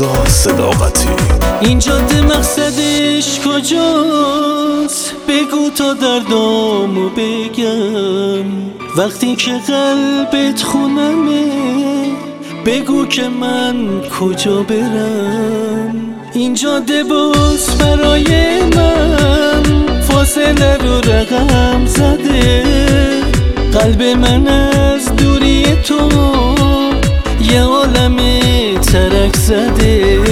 رضا صداقتی. این جاده مقصدش کجاست؟ بگو تا دردامو بگم. وقتی که قلبت خونمه بگو که من کجا برم. این جاده باز برای من فاصله رو رقم زده. قلب من از دوری تو یه عالم ترک زده.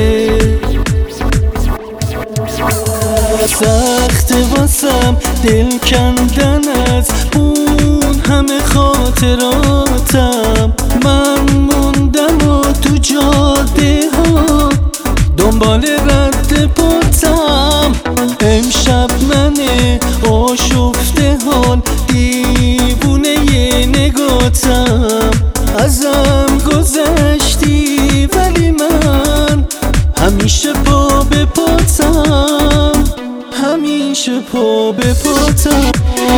سخت واسم دل کندن از اون همه خاطراتم. من موندم و تو جاده ها دنبال رد پاتم. امشب من آشفته حال دیوونه نگاتم. ازم گذشتی ولی من همیشه پا به پاتم. همیشه پا به پاتم.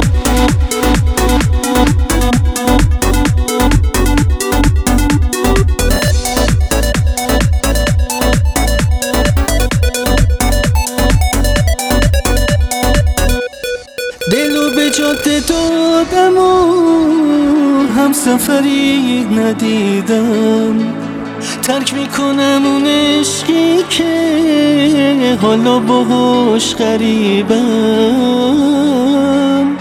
دلو به جاده دادم و هم سفری ندیدم. ترک میکنم اون عشقی که حالا باهاش غریبم.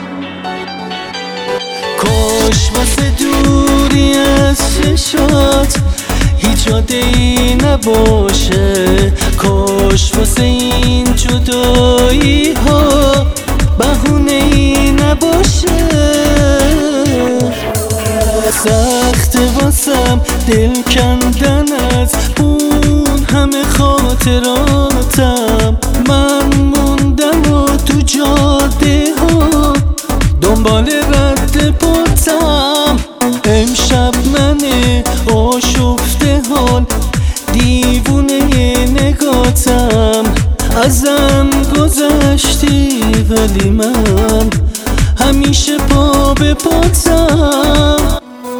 کاش واسه دوری از چشات هیچ عاده‌ای نباشه. کاش واسه این جدایی ها بهونه‌ای نباشه. سخت واسم دل کندن از اون همه خاطراتم. من موندم و تو جاده ها دنبال رد پاتم. امشب من آشفته حال دیوونه نگاتم. ازم گذشتی ولی من همیشه پا به پاتم.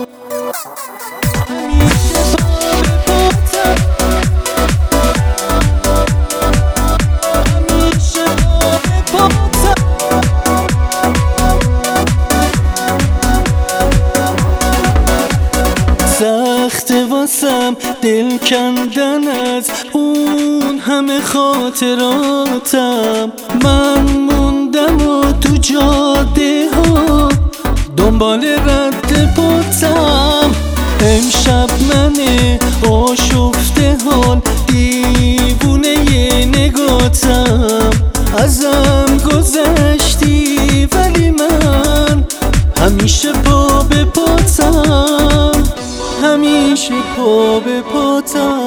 سخت واسم دل کندن از اون همه خاطراتم. من موندم و تو جاده ها دنبال رد پاتم. امشب من آشفته حال دیوونه نگاتم. ازم گذشتی ولی من همیشه پا به پاتم. همیشه پا به پاتم.